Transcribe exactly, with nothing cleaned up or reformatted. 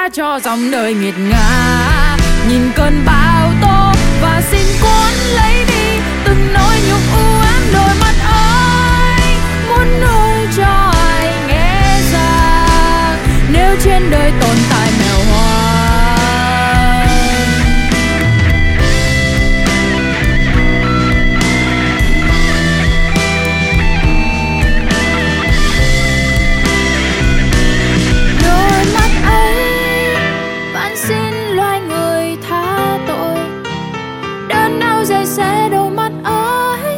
cho dòng đời nghiệt ngã. Nhìn cơn bão tố và xin cuốn lấy đi từng nỗi nhục u ám đôi mắt ấy. Muốn nói cho ai nghe rằng nếu trên đời tồn